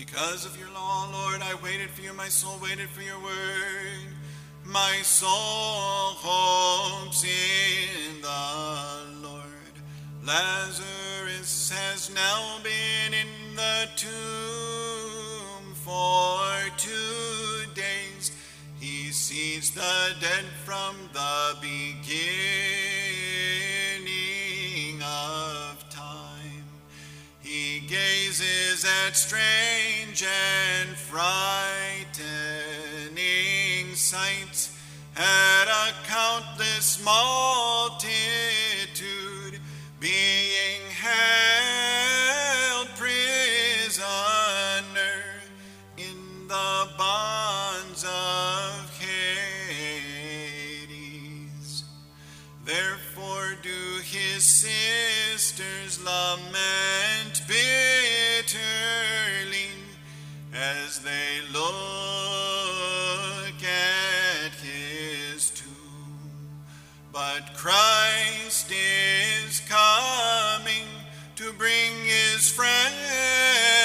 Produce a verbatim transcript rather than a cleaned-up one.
Because of your law, Lord, I waited for you, my soul waited for your word. My soul hopes in the Lord. Lazarus has now been in the tomb for two days. He sees the dead from the beginning of time. He gazes at strange and frightening sights, at a countless multitude being held prisoner in the bonds of Hades. Therefore do his sisters lament bitterly as they look at his tomb. But Christ is coming to bring his friends